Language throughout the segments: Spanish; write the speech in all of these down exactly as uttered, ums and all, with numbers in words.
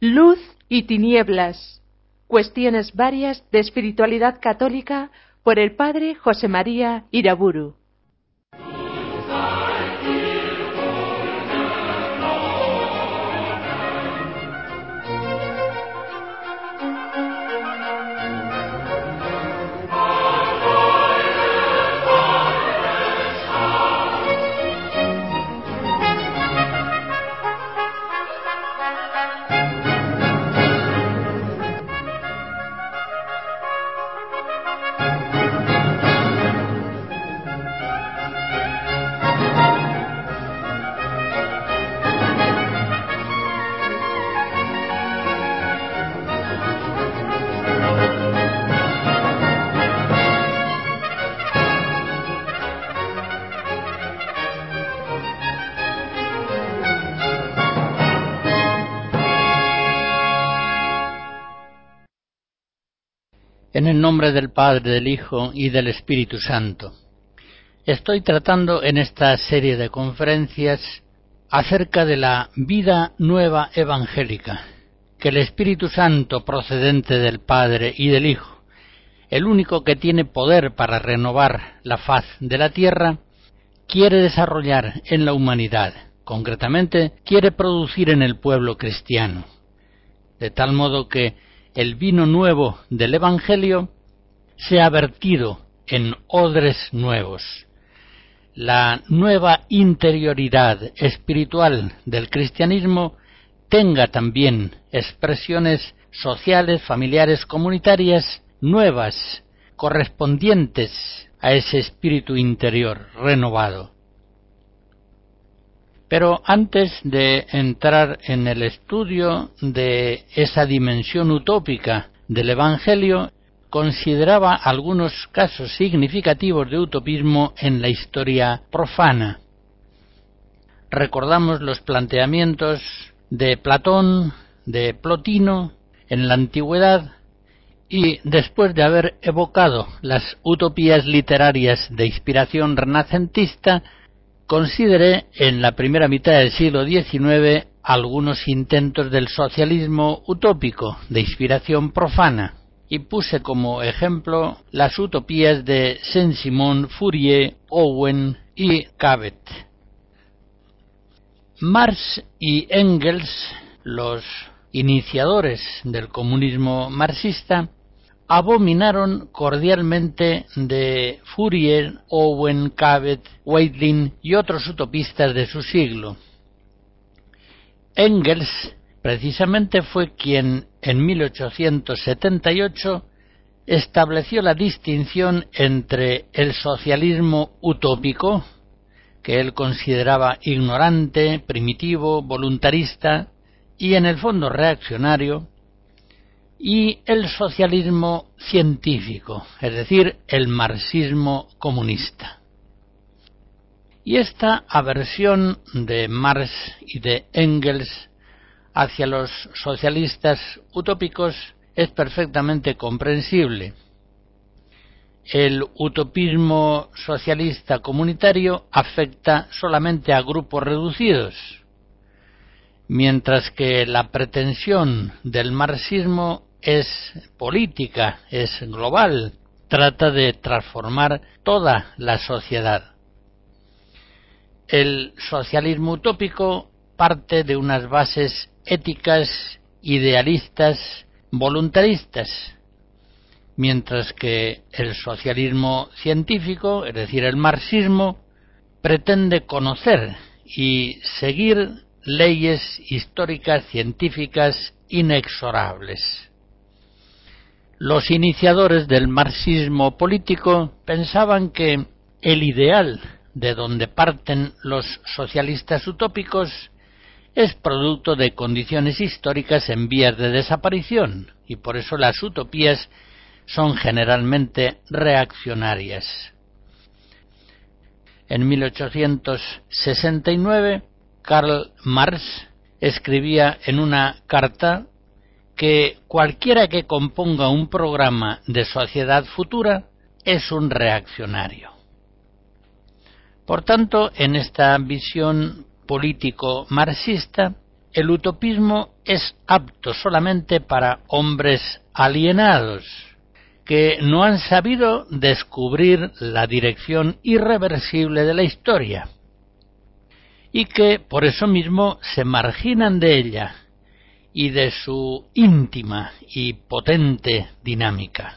Luz y tinieblas. Cuestiones varias de espiritualidad católica por el padre José María Iraburu. En el nombre del Padre, del Hijo y del Espíritu Santo. Estoy tratando en esta serie de conferencias acerca de la vida nueva evangélica, que el Espíritu Santo procedente del Padre y del Hijo, el único que tiene poder para renovar la faz de la tierra, quiere desarrollar en la humanidad, concretamente quiere producir en el pueblo cristiano, de tal modo que el vino nuevo del Evangelio se ha vertido en odres nuevos. La nueva interioridad espiritual del cristianismo tenga también expresiones sociales, familiares, comunitarias nuevas, correspondientes a ese espíritu interior renovado. Pero antes de entrar en el estudio de esa dimensión utópica del Evangelio, consideraba algunos casos significativos de utopismo en la historia profana. Recordamos los planteamientos de Platón, de Plotino, en la antigüedad, y después de haber evocado las utopías literarias de inspiración renacentista, consideré en la primera mitad del siglo diecinueve algunos intentos del socialismo utópico de inspiración profana y puse como ejemplo las utopías de Saint-Simon, Fourier, Owen y Cabet. Marx y Engels, los iniciadores del comunismo marxista, abominaron cordialmente de Fourier, Owen, Cabet, Weidling y otros utopistas de su siglo. Engels, precisamente, fue quien en mil ochocientos setenta y ocho estableció la distinción entre el socialismo utópico, que él consideraba ignorante, primitivo, voluntarista y en el fondo reaccionario, y el socialismo científico, es decir, el marxismo comunista. Y esta aversión de Marx y de Engels hacia los socialistas utópicos es perfectamente comprensible. El utopismo socialista comunitario afecta solamente a grupos reducidos, mientras que la pretensión del marxismo es política, es global, trata de transformar toda la sociedad. El socialismo utópico parte de unas bases éticas, idealistas, voluntaristas, mientras que el socialismo científico, es decir, el marxismo, pretende conocer y seguir leyes históricas, científicas, inexorables. Los iniciadores del marxismo político pensaban que el ideal de donde parten los socialistas utópicos es producto de condiciones históricas en vías de desaparición, y por eso las utopías son generalmente reaccionarias. En mil ochocientos sesenta y nueve, Karl Marx escribía en una carta que cualquiera que componga un programa de sociedad futura es un reaccionario. Por tanto, en esta visión político-marxista, el utopismo es apto solamente para hombres alienados, que no han sabido descubrir la dirección irreversible de la historia, y que por eso mismo se marginan de ella y de su íntima y potente dinámica.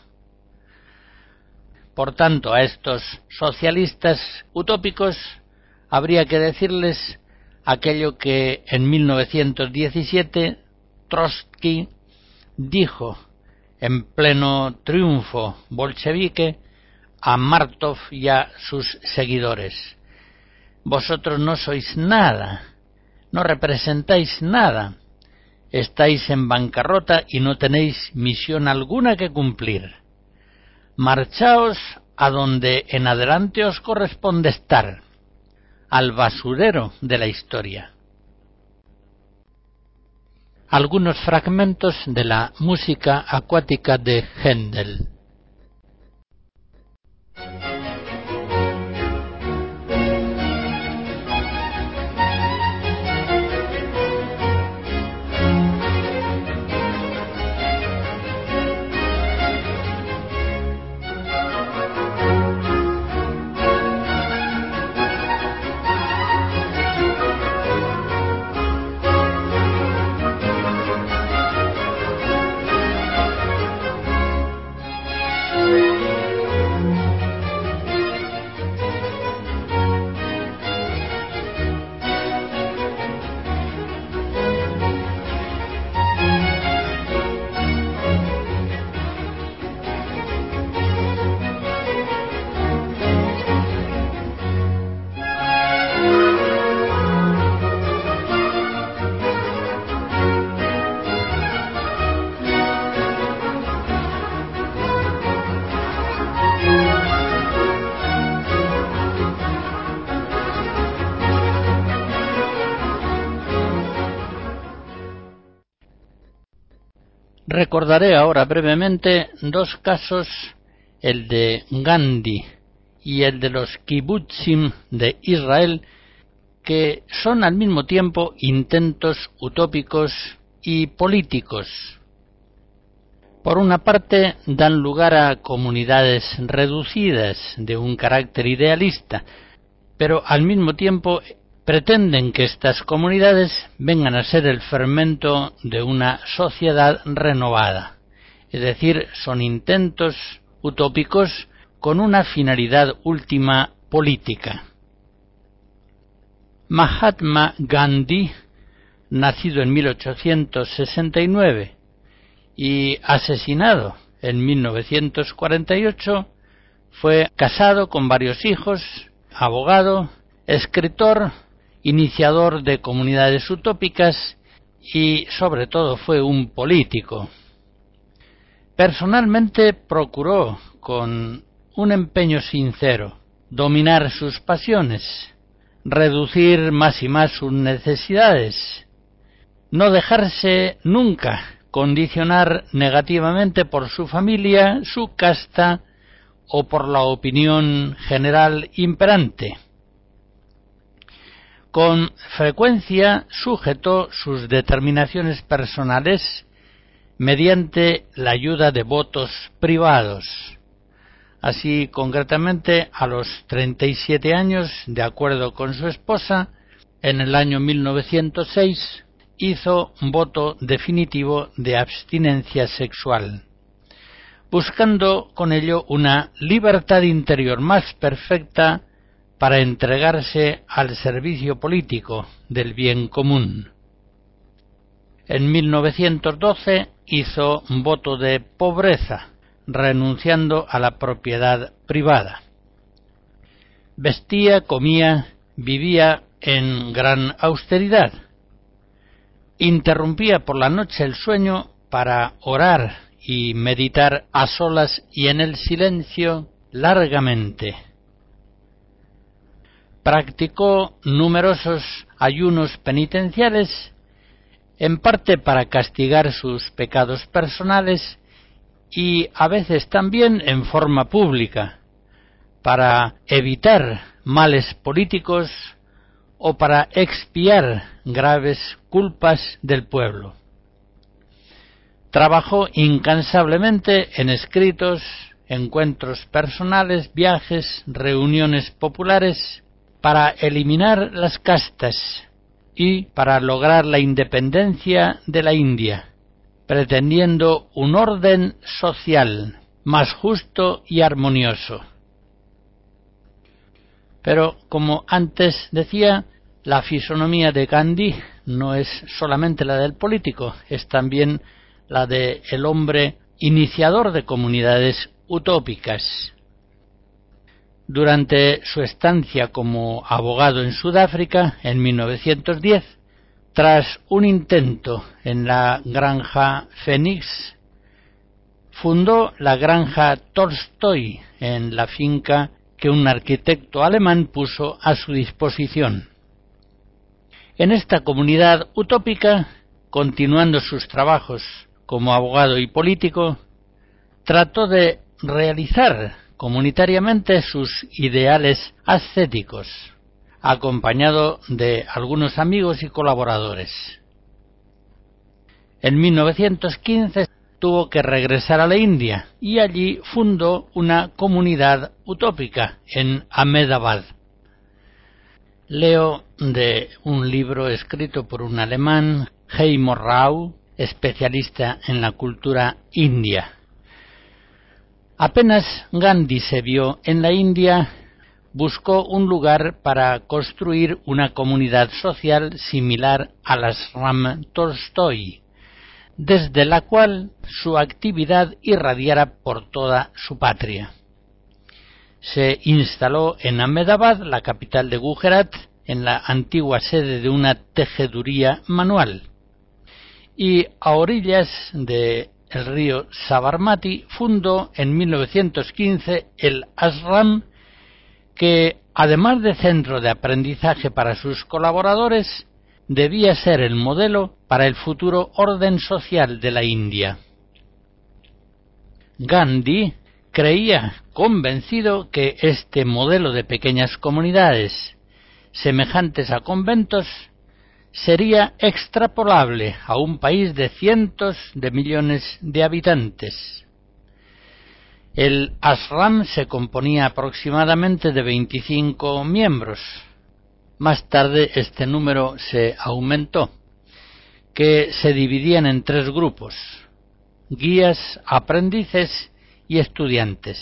Por tanto, a estos socialistas utópicos habría que decirles aquello que en mil novecientos diecisiete Trotsky dijo en pleno triunfo bolchevique a Martov y a sus seguidores: vosotros no sois nada, no representáis nada, estáis en bancarrota y no tenéis misión alguna que cumplir. Marchaos a donde en adelante os corresponde estar, al basurero de la historia. Algunos fragmentos de la música acuática de Händel. Recordaré ahora brevemente dos casos, el de Gandhi y el de los kibutzim de Israel, que son al mismo tiempo intentos utópicos y políticos. Por una parte, dan lugar a comunidades reducidas de un carácter idealista, pero al mismo tiempo pretenden que estas comunidades vengan a ser el fermento de una sociedad renovada. Es decir, son intentos utópicos con una finalidad última política. Mahatma Gandhi, nacido en mil ochocientos sesenta y nueve y asesinado en mil novecientos cuarenta y ocho, fue casado con varios hijos, abogado, escritor, iniciador de comunidades utópicas y sobre todo fue un político. Personalmente procuró, con un empeño sincero, dominar sus pasiones, reducir más y más sus necesidades, no dejarse nunca condicionar negativamente por su familia, su casta o por la opinión general imperante. Con frecuencia sujetó sus determinaciones personales mediante la ayuda de votos privados. Así, concretamente, a los treinta y siete años, de acuerdo con su esposa, en el año mil novecientos seis, hizo voto definitivo de abstinencia sexual, buscando con ello una libertad interior más perfecta para entregarse al servicio político del bien común. En mil novecientos doce hizo voto de pobreza, renunciando a la propiedad privada. Vestía, comía, vivía en gran austeridad. Interrumpía por la noche el sueño para orar y meditar a solas y en el silencio largamente. Practicó numerosos ayunos penitenciales, en parte para castigar sus pecados personales y a veces también en forma pública, para evitar males políticos o para expiar graves culpas del pueblo. Trabajó incansablemente en escritos, encuentros personales, viajes, reuniones populares, para eliminar las castas y para lograr la independencia de la India, pretendiendo un orden social más justo y armonioso. Pero, como antes decía, la fisonomía de Gandhi no es solamente la del político, es también la del hombre iniciador de comunidades utópicas. Durante su estancia como abogado en Sudáfrica, en mil novecientos diez, tras un intento en la granja Phoenix, fundó la granja Tolstoy en la finca que un arquitecto alemán puso a su disposición. En esta comunidad utópica, continuando sus trabajos como abogado y político, trató de realizar comunitariamente sus ideales ascéticos, acompañado de algunos amigos y colaboradores. En mil novecientos quince tuvo que regresar a la India y allí fundó una comunidad utópica en Ahmedabad. Leo de un libro escrito por un alemán, Heimo Rau, especialista en la cultura india. Apenas Gandhi se vio en la India, buscó un lugar para construir una comunidad social similar a las Ram Tolstoy, desde la cual su actividad irradiara por toda su patria. Se instaló en Ahmedabad, la capital de Gujarat, en la antigua sede de una tejeduría manual, y a orillas del río Sabarmati fundó en mil novecientos quince el ashram, que, además de centro de aprendizaje para sus colaboradores, debía ser el modelo para el futuro orden social de la India. Gandhi creía convencido que este modelo de pequeñas comunidades, semejantes a conventos, sería extrapolable a un país de cientos de millones de habitantes. El ashram se componía aproximadamente de veinticinco miembros. Más tarde este número se aumentó, que se dividían en tres grupos: guías, aprendices y estudiantes.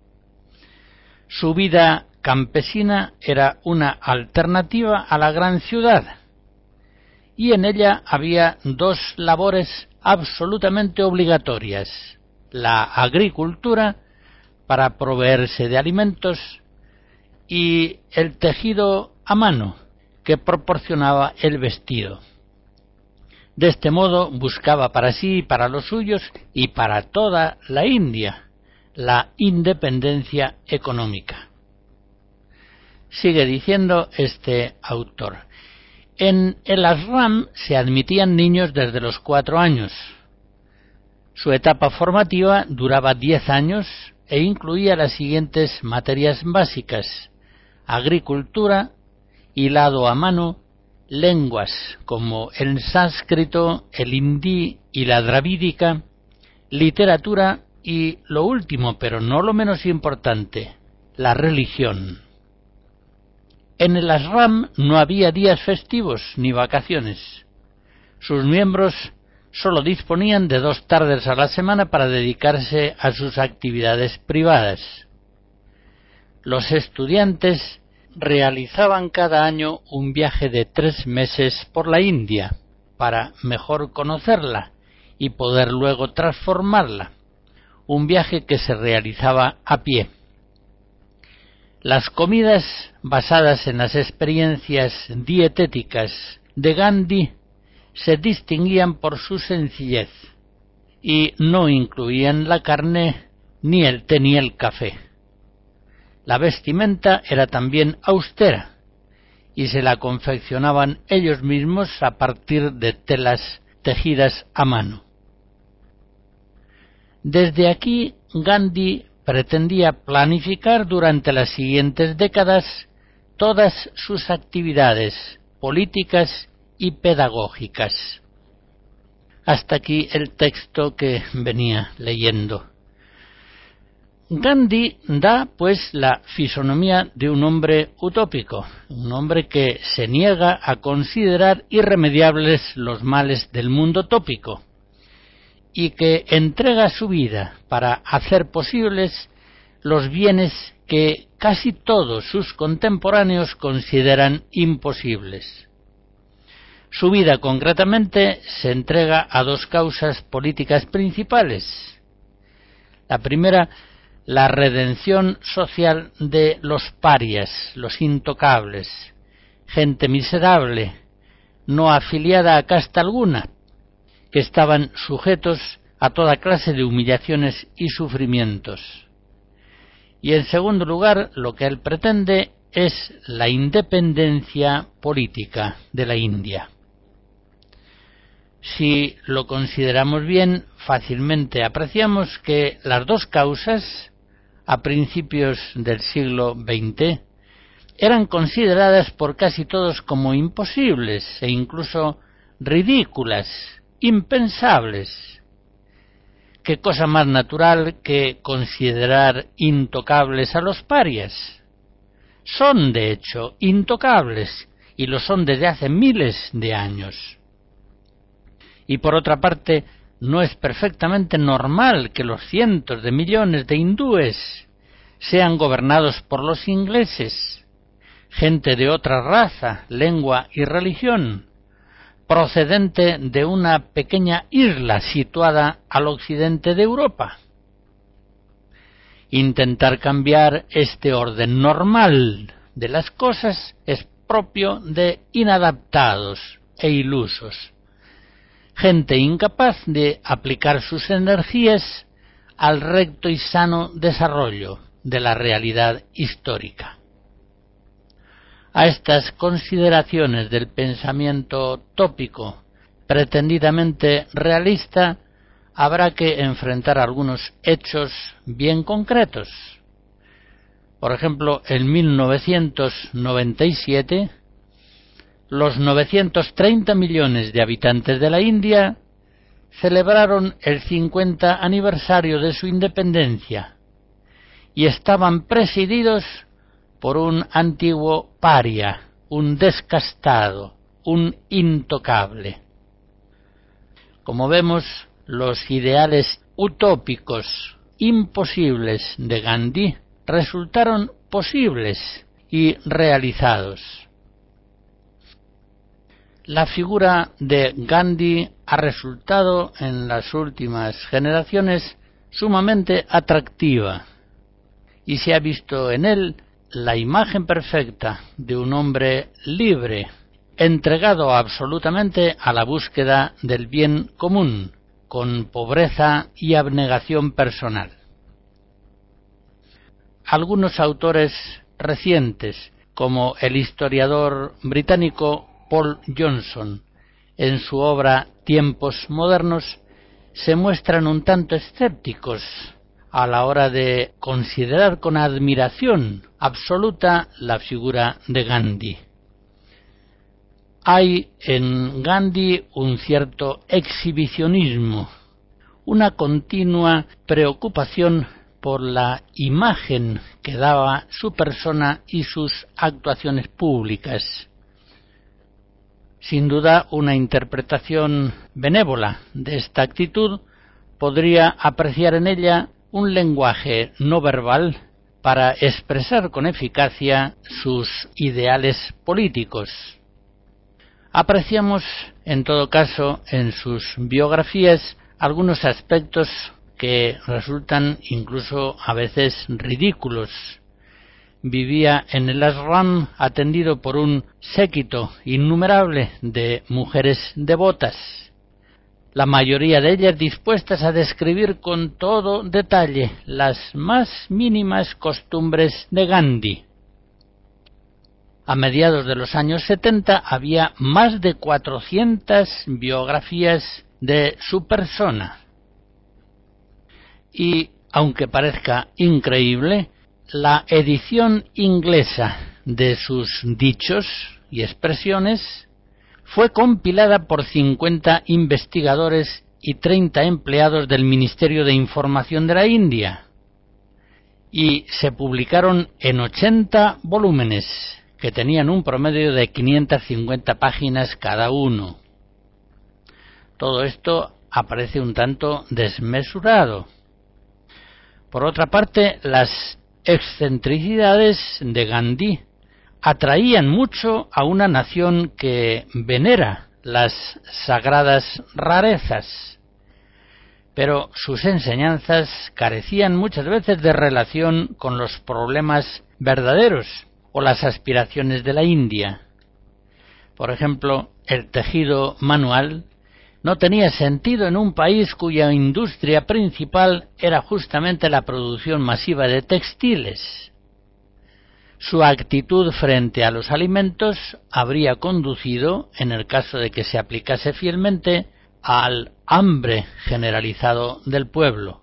Su vida campesina era una alternativa a la gran ciudad, y en ella había dos labores absolutamente obligatorias: la agricultura, para proveerse de alimentos, y el tejido a mano, que proporcionaba el vestido. De este modo buscaba para sí y para los suyos y para toda la India la independencia económica. Sigue diciendo este autor: en el ashram se admitían niños desde los cuatro años. Su etapa formativa duraba diez años e incluía las siguientes materias básicas: agricultura, hilado a mano, lenguas como el sánscrito, el hindi y la dravídica, literatura y, lo último pero no lo menos importante, la religión. En el ashram no había días festivos ni vacaciones. Sus miembros solo disponían de dos tardes a la semana para dedicarse a sus actividades privadas. Los estudiantes realizaban cada año un viaje de tres meses por la India para mejor conocerla y poder luego transformarla, un viaje que se realizaba a pie. Las comidas basadas en las experiencias dietéticas de Gandhi se distinguían por su sencillez y no incluían la carne, ni el té ni el café. La vestimenta era también austera y se la confeccionaban ellos mismos a partir de telas tejidas a mano. Desde aquí, Gandhi pretendía planificar durante las siguientes décadas todas sus actividades políticas y pedagógicas. Hasta aquí el texto que venía leyendo. Gandhi da, pues, la fisonomía de un hombre utópico, un hombre que se niega a considerar irremediables los males del mundo tópico y que entrega su vida para hacer posibles los bienes que casi todos sus contemporáneos consideran imposibles. Su vida, concretamente, se entrega a dos causas políticas principales. La primera, la redención social de los parias, los intocables, gente miserable, no afiliada a casta alguna, que estaban sujetos a toda clase de humillaciones y sufrimientos. Y en segundo lugar, lo que él pretende es la independencia política de la India. Si lo consideramos bien, fácilmente apreciamos que las dos causas, a principios del siglo veinte, eran consideradas por casi todos como imposibles e incluso ridículas, impensables. ¿Qué cosa más natural que considerar intocables a los parias? Son, de hecho, intocables, y lo son desde hace miles de años. Y por otra parte, no es perfectamente normal que los cientos de millones de hindúes sean gobernados por los ingleses, gente de otra raza, lengua y religión, procedente de una pequeña isla situada al occidente de Europa. Intentar cambiar este orden normal de las cosas es propio de inadaptados e ilusos, gente incapaz de aplicar sus energías al recto y sano desarrollo de la realidad histórica. A estas consideraciones del pensamiento tópico pretendidamente realista habrá que enfrentar algunos hechos bien concretos. Por ejemplo, en mil novecientos noventa y siete, los novecientos treinta millones de habitantes de la India celebraron el cincuenta aniversario de su independencia y estaban presididos por un antiguo paria, un descastado, un intocable. Como vemos, los ideales utópicos, imposibles de Gandhi resultaron posibles y realizados. La figura de Gandhi ha resultado en las últimas generaciones sumamente atractiva y se ha visto en él la imagen perfecta de un hombre libre, entregado absolutamente a la búsqueda del bien común, con pobreza y abnegación personal. Algunos autores recientes, como el historiador británico Paul Johnson, en su obra Tiempos modernos, se muestran un tanto escépticos a la hora de considerar con admiración absoluta la figura de Gandhi. Hay en Gandhi un cierto exhibicionismo, una continua preocupación por la imagen que daba su persona y sus actuaciones públicas. Sin duda, una interpretación benévola de esta actitud podría apreciar en ella un lenguaje no verbal para expresar con eficacia sus ideales políticos. Apreciamos, en todo caso, en sus biografías algunos aspectos que resultan incluso a veces ridículos. Vivía en el ashram atendido por un séquito innumerable de mujeres devotas, la mayoría de ellas dispuestas a describir con todo detalle las más mínimas costumbres de Gandhi. A mediados de los años setenta había más de cuatrocientas biografías de su persona. Y, aunque parezca increíble, la edición inglesa de sus dichos y expresiones fue compilada por cincuenta investigadores y treinta empleados del Ministerio de Información de la India y se publicaron en ochenta volúmenes que tenían un promedio de quinientas cincuenta páginas cada uno. Todo esto aparece un tanto desmesurado. Por otra parte, las excentricidades de Gandhi atraían mucho a una nación que venera las sagradas rarezas, pero sus enseñanzas carecían muchas veces de relación con los problemas verdaderos o las aspiraciones de la India. Por ejemplo, el tejido manual no tenía sentido en un país cuya industria principal era justamente la producción masiva de textiles. Su actitud frente a los alimentos habría conducido, en el caso de que se aplicase fielmente, al hambre generalizado del pueblo.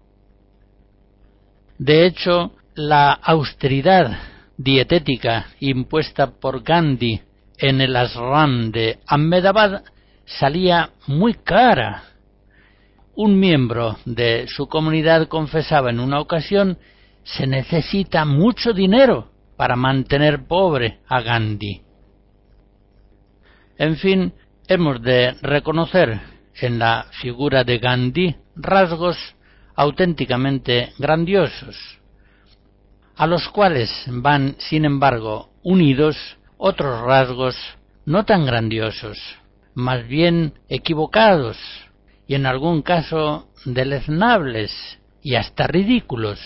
De hecho, la austeridad dietética impuesta por Gandhi en el ashram de Ahmedabad salía muy cara. Un miembro de su comunidad confesaba en una ocasión: se necesita mucho dinero para mantener pobre a Gandhi. En fin, hemos de reconocer en la figura de Gandhi rasgos auténticamente grandiosos, a los cuales van, sin embargo, unidos otros rasgos no tan grandiosos, más bien equivocados y en algún caso deleznables y hasta ridículos.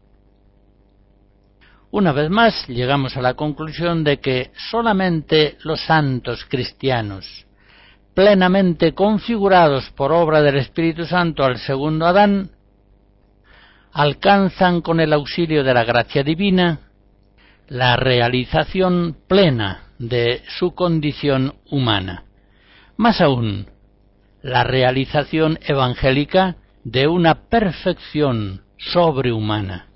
Una vez más llegamos a la conclusión de que solamente los santos cristianos, plenamente configurados por obra del Espíritu Santo al segundo Adán, alcanzan con el auxilio de la gracia divina la realización plena de su condición humana. Más aún, la realización evangélica de una perfección sobrehumana.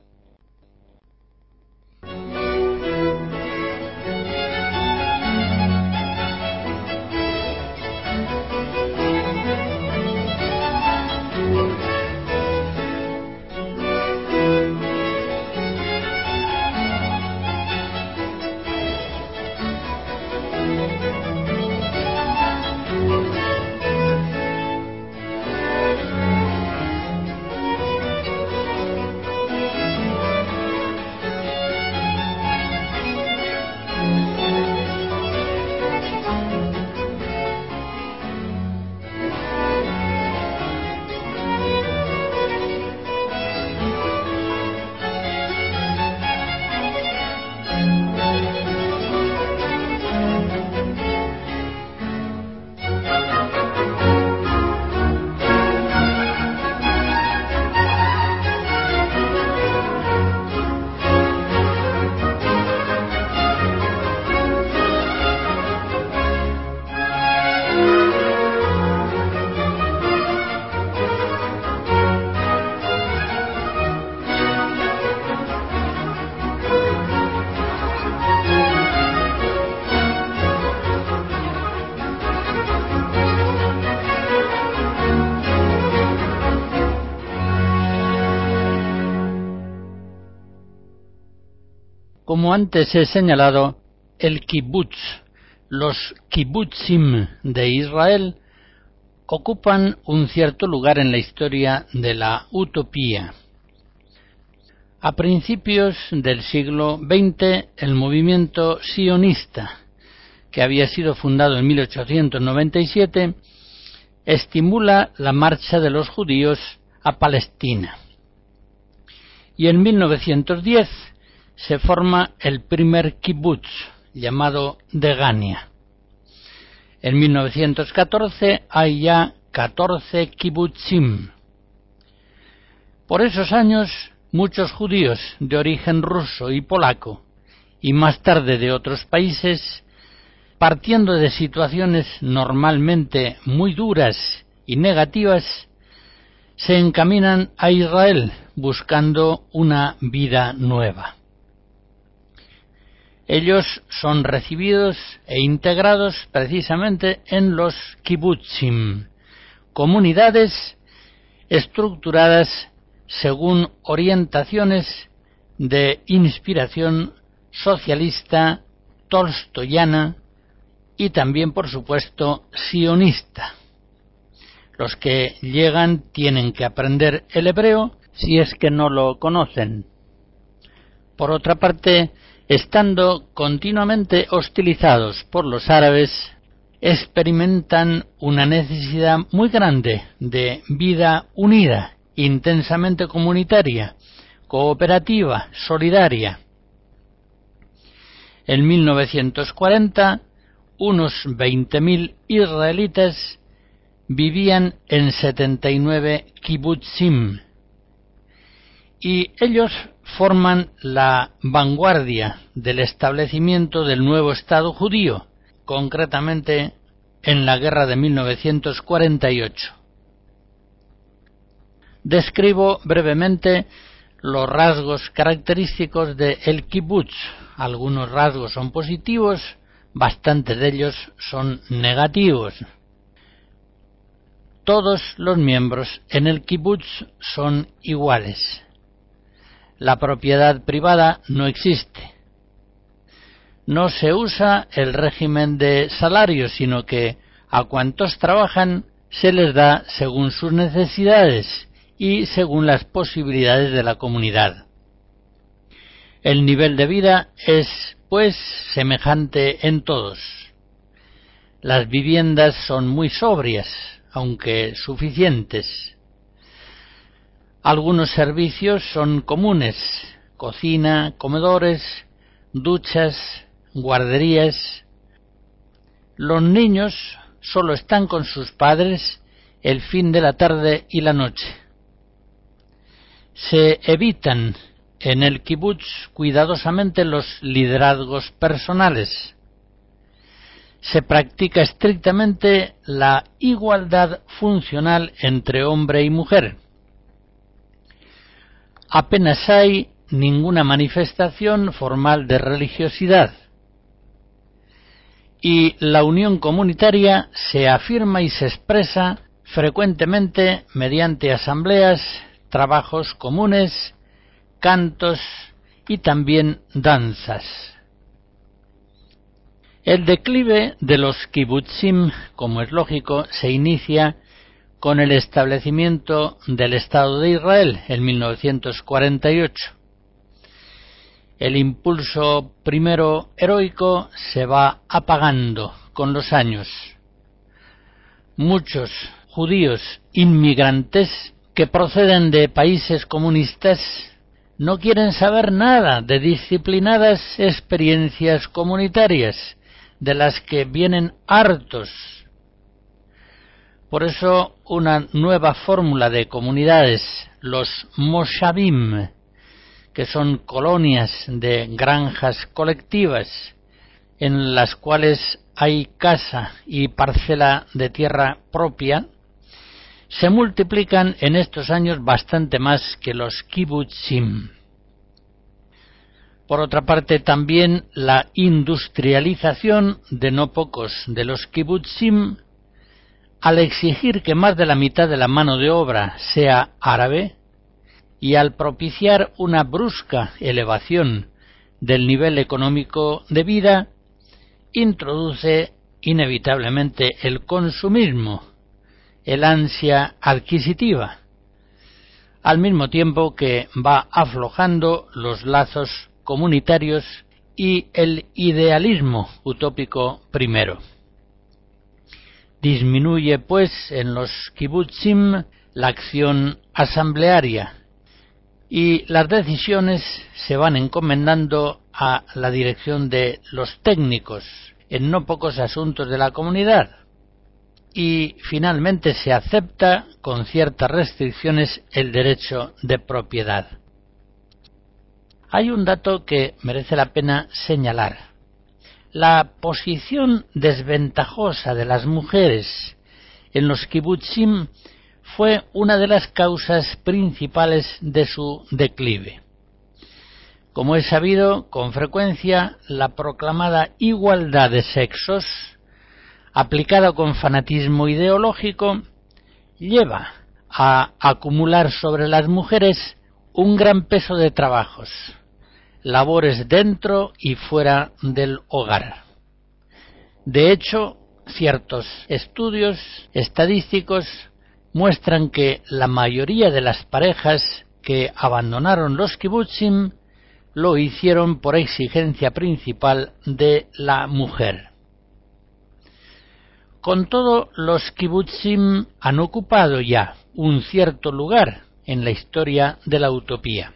Como antes he señalado, el kibutz, los kibutzim de Israel, ocupan un cierto lugar en la historia de la utopía. A principios del siglo veinte, el movimiento sionista, que había sido fundado en mil ochocientos noventa y siete, estimula la marcha de los judíos a Palestina. Y en mil novecientos diez se forma el primer kibutz, llamado Degania. En mil novecientos catorce hay ya catorce kibutzim. Por esos años, muchos judíos de origen ruso y polaco, y más tarde de otros países, partiendo de situaciones normalmente muy duras y negativas, se encaminan a Israel buscando una vida nueva. Ellos son recibidos e integrados precisamente en los kibutzim, comunidades estructuradas según orientaciones de inspiración socialista, tolstoyana y también, por supuesto, sionista. Los que llegan tienen que aprender el hebreo si es que no lo conocen. Por otra parte, estando continuamente hostilizados por los árabes, experimentan una necesidad muy grande de vida unida, intensamente comunitaria, cooperativa, solidaria. En mil novecientos cuarenta, unos veinte mil israelitas vivían en setenta y nueve kibutzim, y ellos forman la vanguardia del establecimiento del nuevo Estado judío, concretamente en la guerra de mil novecientos cuarenta y ocho. Describo brevemente los rasgos característicos de el kibutz. Algunos rasgos son positivos, bastantes de ellos son negativos. Todos los miembros en el kibutz son iguales. La propiedad privada no existe. No se usa el régimen de salario, sino que a cuantos trabajan se les da según sus necesidades y según las posibilidades de la comunidad. El nivel de vida es, pues, semejante en todos. Las viviendas son muy sobrias, aunque suficientes. Algunos servicios son comunes: cocina, comedores, duchas, guarderías. Los niños solo están con sus padres el fin de la tarde y la noche. Se evitan en el kibutz cuidadosamente los liderazgos personales. Se practica estrictamente la igualdad funcional entre hombre y mujer. Apenas hay ninguna manifestación formal de religiosidad. Y la unión comunitaria se afirma y se expresa frecuentemente mediante asambleas, trabajos comunes, cantos y también danzas. El declive de los kibutzim, como es lógico, se inicia con el establecimiento del Estado de Israel en mil novecientos cuarenta y ocho. El impulso primero heroico se va apagando con los años. Muchos judíos inmigrantes que proceden de países comunistas no quieren saber nada de disciplinadas experiencias comunitarias, de las que vienen hartos. Por eso una nueva fórmula de comunidades, los moshavim, que son colonias de granjas colectivas, en las cuales hay casa y parcela de tierra propia, se multiplican en estos años bastante más que los kibutzim. Por otra parte, también la industrialización de no pocos de los kibutzim, al exigir que más de la mitad de la mano de obra sea árabe, y al propiciar una brusca elevación del nivel económico de vida, introduce inevitablemente el consumismo, el ansia adquisitiva, al mismo tiempo que va aflojando los lazos comunitarios y el idealismo utópico primero. Disminuye, pues, en los kibutzim la acción asamblearia y las decisiones se van encomendando a la dirección de los técnicos en no pocos asuntos de la comunidad, y finalmente se acepta con ciertas restricciones el derecho de propiedad. Hay un dato que merece la pena señalar. La posición desventajosa de las mujeres en los kibutzim fue una de las causas principales de su declive. Como es sabido, con frecuencia la proclamada igualdad de sexos, aplicada con fanatismo ideológico, lleva a acumular sobre las mujeres un gran peso de trabajos, labores dentro y fuera del hogar. De hecho, ciertos estudios estadísticos muestran que la mayoría de las parejas que abandonaron los kibutzim lo hicieron por exigencia principal de la mujer. Con todo, los kibutzim han ocupado ya un cierto lugar en la historia de la utopía.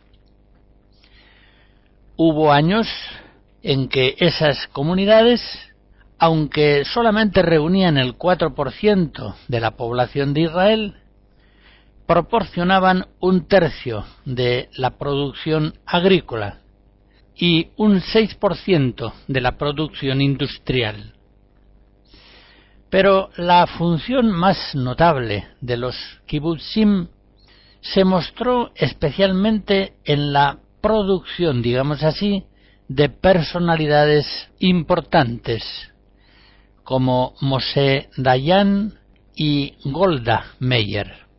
Hubo años en que esas comunidades, aunque solamente reunían el cuatro por ciento de la población de Israel, proporcionaban un tercio de la producción agrícola y un seis por ciento de la producción industrial. Pero la función más notable de los kibutzim se mostró especialmente en la producción, digamos así, de personalidades importantes como Moshe Dayan y Golda Meir.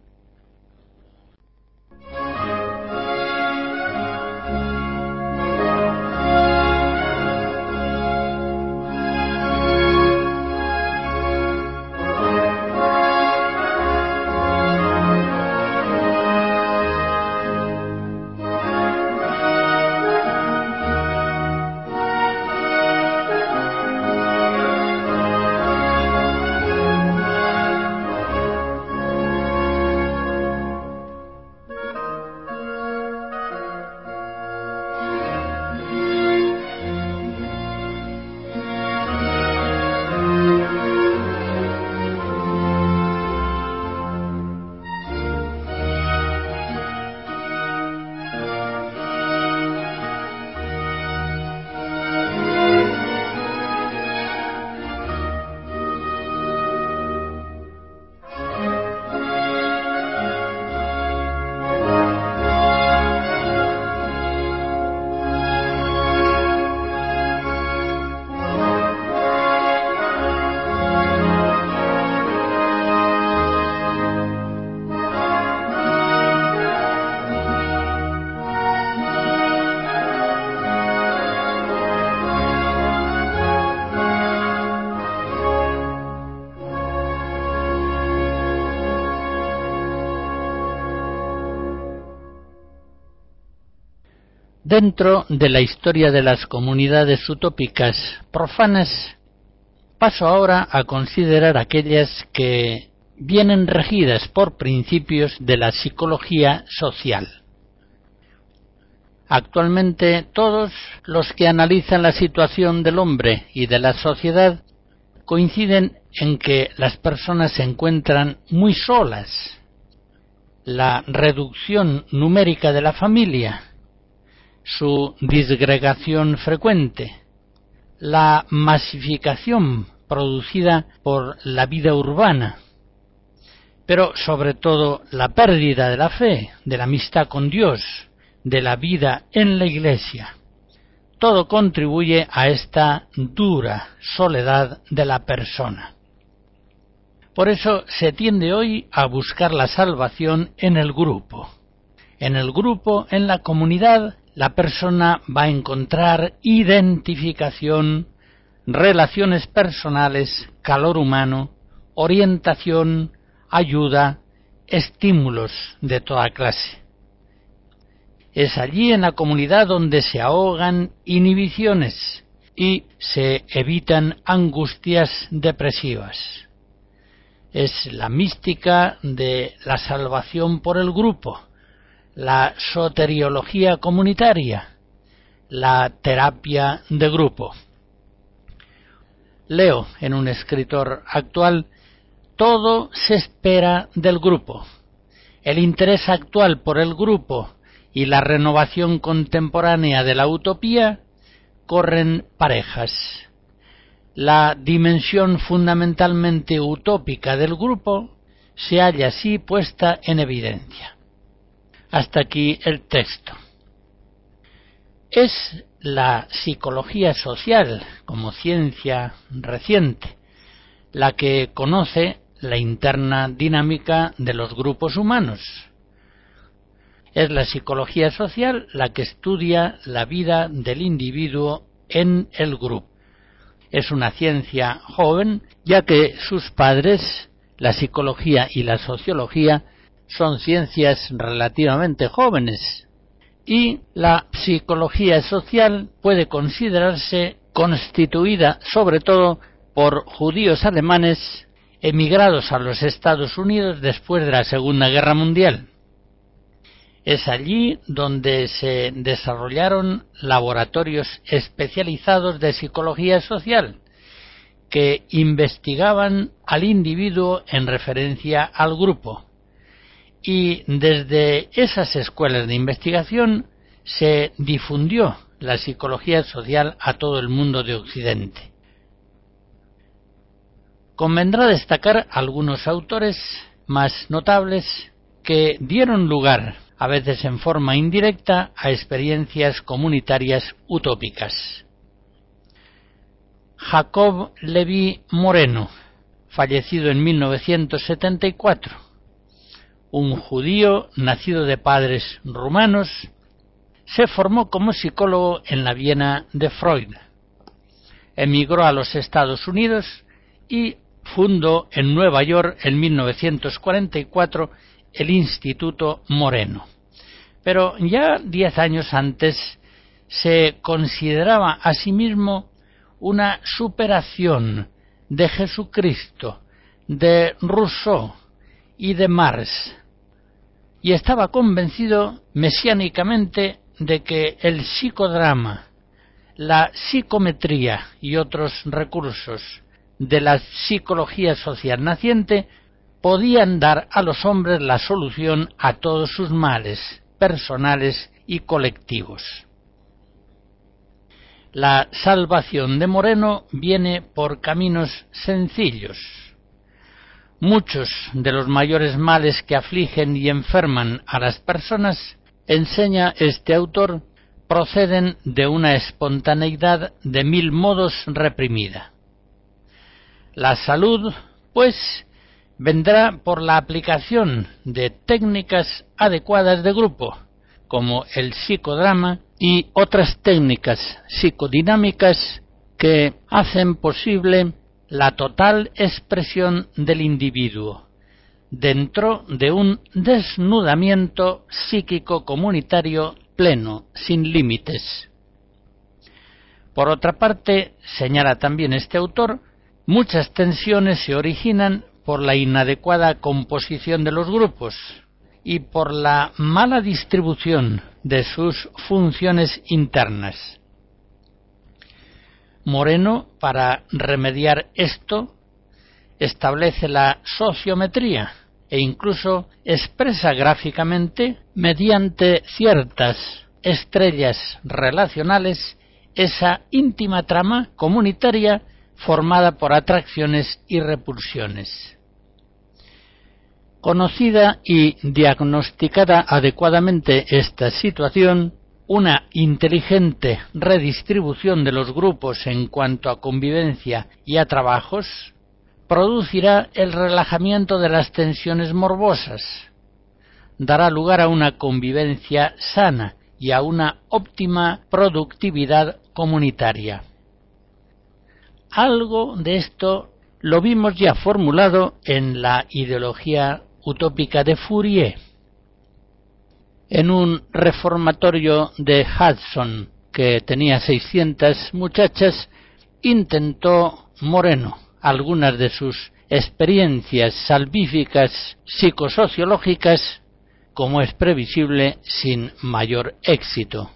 Dentro de la historia de las comunidades utópicas profanas, paso ahora a considerar aquellas que vienen regidas por principios de la psicología social. Actualmente todos los que analizan la situación del hombre y de la sociedad coinciden en que las personas se encuentran muy solas. La reducción numérica de la familia, su disgregación frecuente, la masificación producida por la vida urbana, pero sobre todo la pérdida de la fe, de la amistad con Dios, de la vida en la Iglesia. Todo contribuye a esta dura soledad de la persona. Por eso se tiende hoy a buscar la salvación en el grupo. En el grupo, en la comunidad, la persona va a encontrar identificación, relaciones personales, calor humano, orientación, ayuda, estímulos de toda clase. Es allí en la comunidad donde se ahogan inhibiciones y se evitan angustias depresivas. Es la mística de la salvación por el grupo, la soteriología comunitaria, la terapia de grupo. Leo en un escritor actual: todo se espera del grupo. El interés actual por el grupo y la renovación contemporánea de la utopía corren parejas. La dimensión fundamentalmente utópica del grupo se halla así puesta en evidencia. Hasta aquí el texto. es la psicología social, como ciencia reciente, la que conoce la interna dinámica de los grupos humanos. Es la psicología social la que estudia la vida del individuo en el grupo. Es una ciencia joven, ya que sus padres, la psicología y la sociología, son ciencias relativamente jóvenes, y la psicología social puede considerarse constituida sobre todo por judíos alemanes emigrados a los Estados Unidos después de la Segunda Guerra Mundial. Es allí donde se desarrollaron laboratorios especializados de psicología social que investigaban al individuo en referencia al grupo. Y desde esas escuelas de investigación se difundió la psicología social a todo el mundo de Occidente. Convendrá destacar algunos autores más notables que dieron lugar, a veces en forma indirecta, a experiencias comunitarias utópicas. Jacob Levi Moreno, fallecido en mil novecientos setenta y cuatro, un judío nacido de padres rumanos, se formó como psicólogo en la Viena de Freud. Emigró a los Estados Unidos y fundó en Nueva York en mil novecientos cuarenta y cuatro el Instituto Moreno. Pero ya diez años antes se consideraba a sí mismo una superación de Jesucristo, de Rousseau y de Marx, y estaba convencido mesiánicamente de que el psicodrama, la psicometría y otros recursos de la psicología social naciente podían dar a los hombres la solución a todos sus males personales y colectivos. La salvación de Moreno viene por caminos sencillos. Muchos de los mayores males que afligen y enferman a las personas, enseña este autor, proceden de una espontaneidad de mil modos reprimida. La salud, pues, vendrá por la aplicación de técnicas adecuadas de grupo, como el psicodrama y otras técnicas psicodinámicas que hacen posible la total expresión del individuo dentro de un desnudamiento psíquico comunitario pleno, sin límites. Por otra parte, señala también este autor, muchas tensiones se originan por la inadecuada composición de los grupos y por la mala distribución de sus funciones internas. Moreno, para remediar esto, establece la sociometría e incluso expresa gráficamente, mediante ciertas estrellas relacionales, esa íntima trama comunitaria formada por atracciones y repulsiones. Conocida y diagnosticada adecuadamente esta situación, una inteligente redistribución de los grupos en cuanto a convivencia y a trabajos producirá el relajamiento de las tensiones morbosas, dará lugar a una convivencia sana y a una óptima productividad comunitaria. Algo de esto lo vimos ya formulado en la ideología utópica de Fourier. En un reformatorio de Hudson que tenía seiscientas muchachas, intentó Moreno algunas de sus experiencias salvíficas psicosociológicas, como es previsible, sin mayor éxito.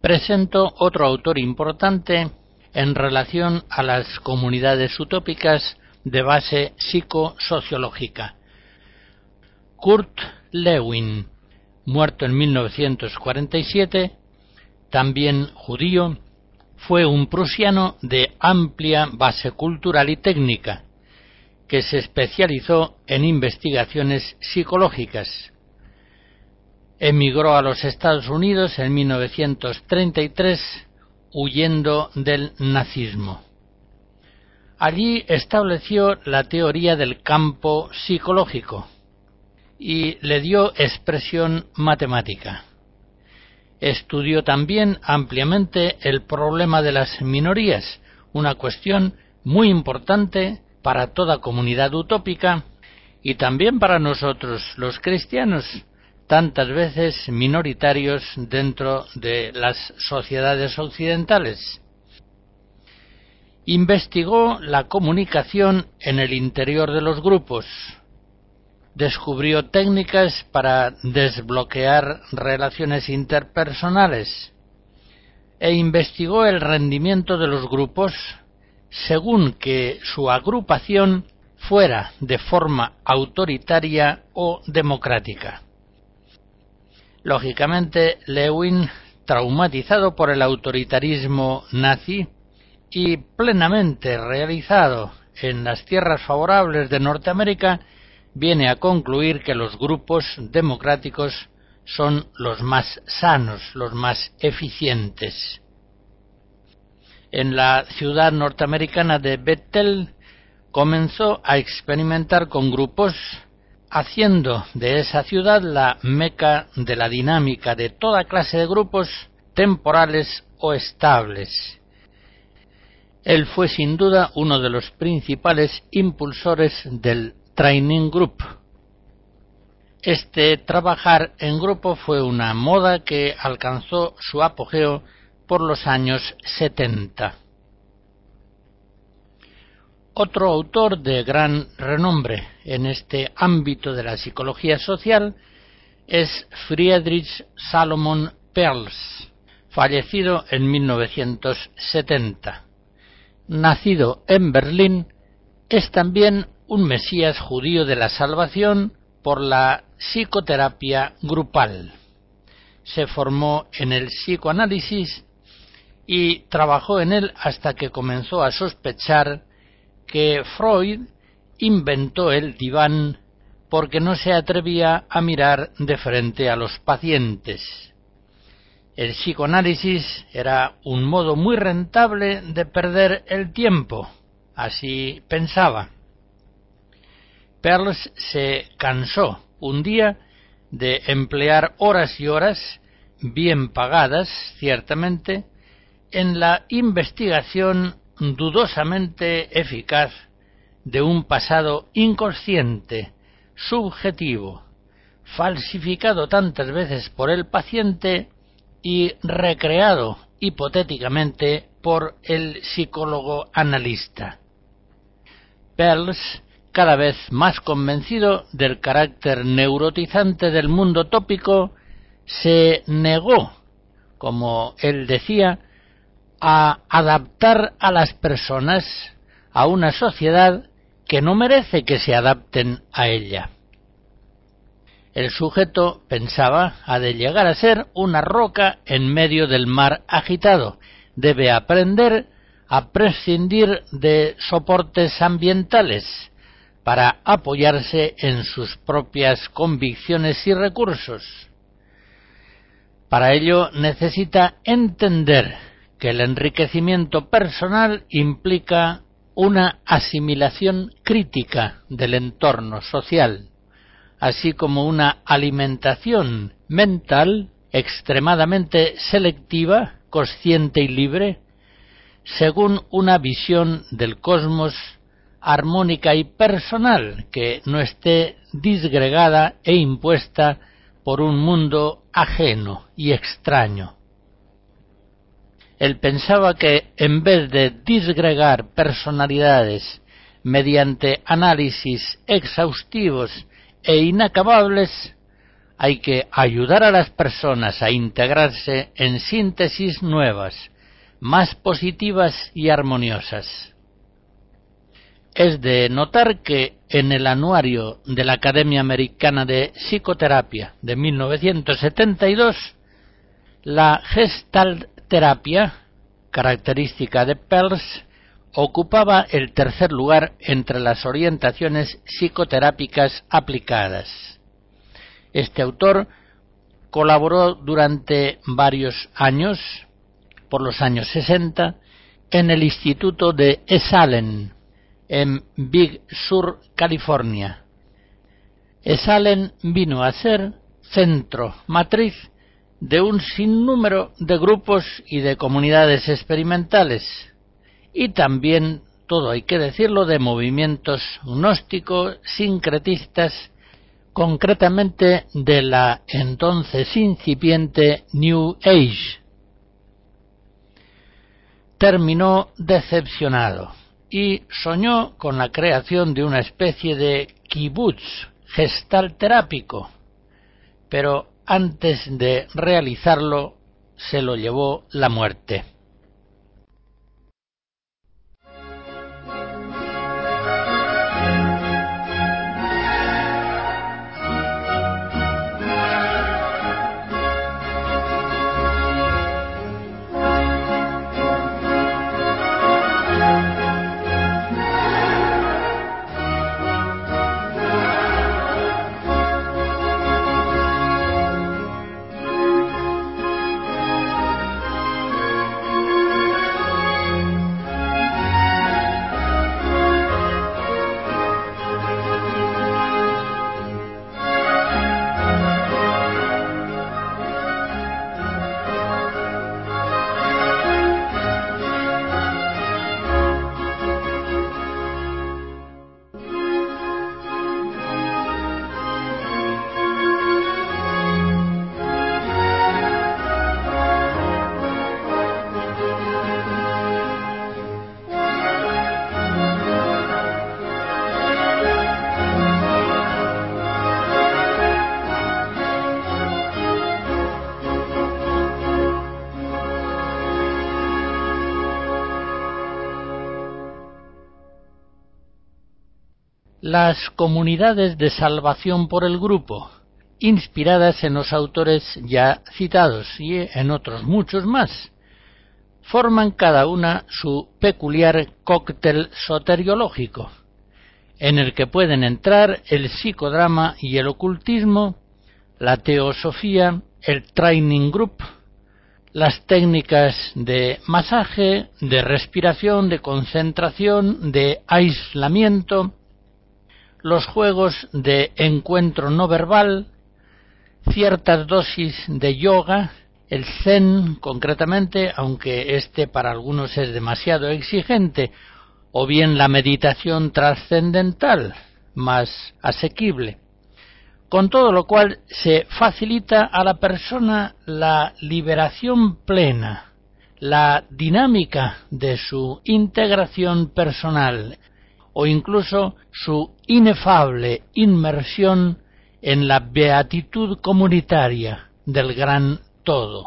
presento otro autor importante en relación a las comunidades utópicas de base psicosociológica. Kurt Lewin, muerto en mil novecientos cuarenta y siete, también judío, fue un prusiano de amplia base cultural y técnica, que se especializó en investigaciones psicológicas. Emigró a los Estados Unidos en mil novecientos treinta y tres, huyendo del nazismo. Allí estableció la teoría del campo psicológico y le dio expresión matemática. Estudió también ampliamente el problema de las minorías, una cuestión muy importante para toda comunidad utópica y también para nosotros los cristianos, tantas veces minoritarios dentro de las sociedades occidentales. Investigó la comunicación en el interior de los grupos. Descubrió técnicas para desbloquear relaciones interpersonales e investigó el rendimiento de los grupos según que su agrupación fuera de forma autoritaria o democrática. Lógicamente, Lewin, traumatizado por el autoritarismo nazi y plenamente realizado en las tierras favorables de Norteamérica, viene a concluir que los grupos democráticos son los más sanos, los más eficientes. En la ciudad norteamericana de Bethel comenzó a experimentar con grupos, haciendo de esa ciudad la meca de la dinámica de toda clase de grupos temporales o estables. Él fue sin duda uno de los principales impulsores del Training Group. Este trabajar en grupo fue una moda que alcanzó su apogeo por los años setenta. Otro autor de gran renombre en este ámbito de la psicología social es Friedrich Salomon Perls, fallecido en mil novecientos setenta. Nacido en Berlín, es también un mesías judío de la salvación por la psicoterapia grupal. Se formó en el psicoanálisis y trabajó en él hasta que comenzó a sospechar que Freud inventó el diván porque no se atrevía a mirar de frente a los pacientes. El psicoanálisis era un modo muy rentable de perder el tiempo, así pensaba. Perls se cansó un día de emplear horas y horas, bien pagadas, ciertamente, en la investigación dudosamente eficaz de un pasado inconsciente, subjetivo, falsificado tantas veces por el paciente y recreado hipotéticamente por el psicólogo analista. Perls, cada vez más convencido del carácter neurotizante del mundo tópico, se negó, como él decía, a adaptar a las personas a una sociedad que no merece que se adapten a ella. El sujeto, pensaba, ha de llegar a ser una roca en medio del mar agitado. Debe aprender a prescindir de soportes ambientales para apoyarse en sus propias convicciones y recursos. Para ello necesita entender que el enriquecimiento personal implica una asimilación crítica del entorno social, así como una alimentación mental extremadamente selectiva, consciente y libre, según una visión del cosmos armónica y personal que no esté disgregada e impuesta por un mundo ajeno y extraño. Él pensaba que en vez de disgregar personalidades mediante análisis exhaustivos e inacabables, hay que ayudar a las personas a integrarse en síntesis nuevas, más positivas y armoniosas. Es de notar que en el anuario de la Academia Americana de Psicoterapia de mil novecientos setenta y dos, la Gestalt terapia, característica de Peirce, ocupaba el tercer lugar entre las orientaciones psicoterápicas aplicadas. Este autor colaboró durante varios años, por los años sesenta, en el Instituto de Esalen, en Big Sur, California. Esalen vino a ser centro matriz de un sinnúmero de grupos y de comunidades experimentales, y también, todo hay que decirlo, de movimientos gnósticos, sincretistas, concretamente de la entonces incipiente New Age. Terminó decepcionado y soñó con la creación de una especie de kibutz gestalterápico, pero antes de realizarlo se lo llevó la muerte. Las comunidades de salvación por el grupo, inspiradas en los autores ya citados y en otros muchos más, forman cada una su peculiar cóctel soteriológico, en el que pueden entrar el psicodrama y el ocultismo, la teosofía, el training group, las técnicas de masaje, de respiración, de concentración, de aislamiento, los juegos de encuentro no verbal, ciertas dosis de yoga, el zen concretamente, aunque este para algunos es demasiado exigente, o bien la meditación trascendental, más asequible, con todo lo cual se facilita a la persona la liberación plena, la dinámica de su integración personal, o incluso su inefable inmersión en la beatitud comunitaria del gran todo.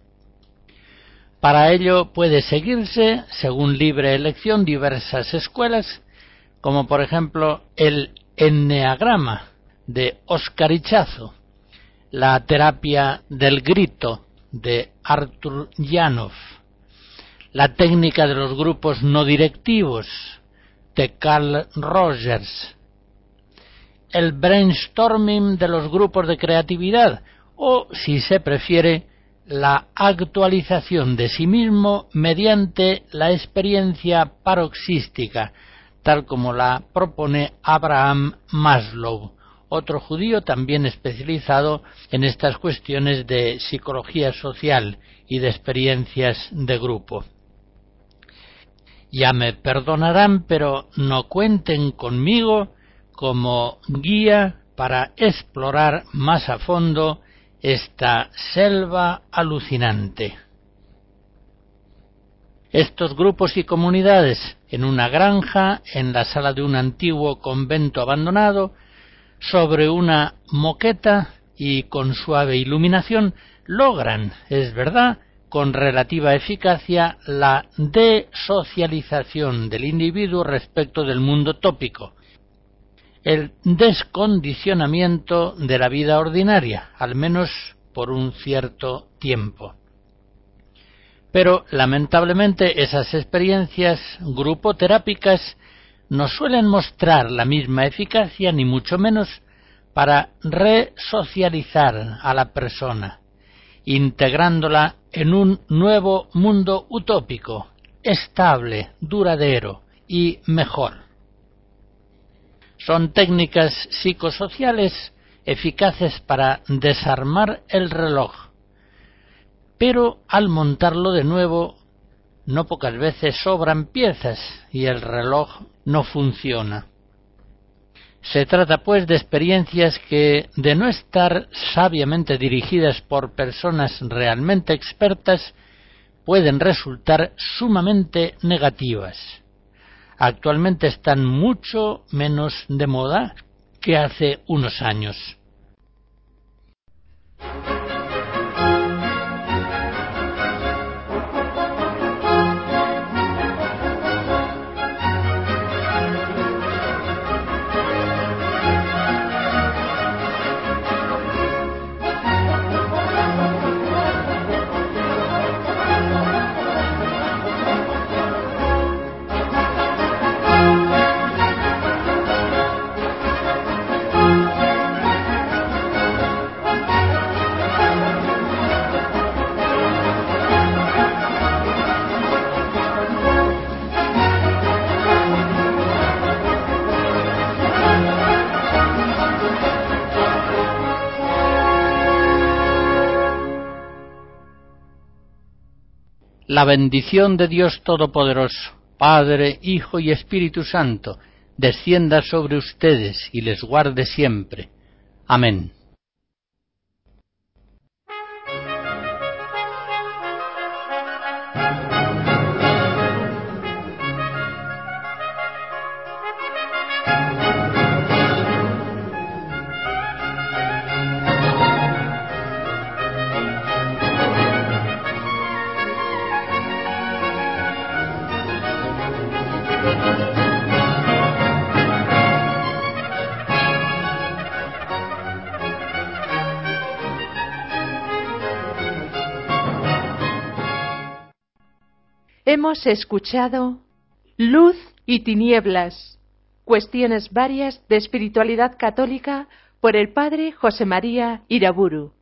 Para ello puede seguirse, según libre elección, diversas escuelas, como por ejemplo el enneagrama de Oscar Ichazo, la terapia del grito de Arthur Janov, la técnica de los grupos no directivos de Carl Rogers, el brainstorming de los grupos de creatividad o, si se prefiere, la actualización de sí mismo mediante la experiencia paroxística, tal como la propone Abraham Maslow, otro judío también especializado en estas cuestiones de psicología social y de experiencias de grupo. Ya me perdonarán, pero no cuenten conmigo como guía para explorar más a fondo esta selva alucinante. Estos grupos y comunidades en una granja, en la sala de un antiguo convento abandonado, sobre una moqueta y con suave iluminación logran, es verdad, con relativa eficacia la desocialización del individuo respecto del mundo tópico, el descondicionamiento de la vida ordinaria, al menos por un cierto tiempo. Pero, lamentablemente, esas experiencias grupoterápicas no suelen mostrar la misma eficacia, ni mucho menos, para resocializar a la persona, integrándola en un nuevo mundo utópico, estable, duradero y mejor. Son técnicas psicosociales eficaces para desarmar el reloj, pero al montarlo de nuevo, no pocas veces sobran piezas y el reloj no funciona. Se trata, pues, de experiencias que, de no estar sabiamente dirigidas por personas realmente expertas, pueden resultar sumamente negativas. Actualmente están mucho menos de moda que hace unos años. La bendición de Dios Todopoderoso, Padre, Hijo y Espíritu Santo, descienda sobre ustedes y les guarde siempre. Amén. Hemos escuchado Luz y Tinieblas, cuestiones varias de espiritualidad católica por el padre José María Iraburu.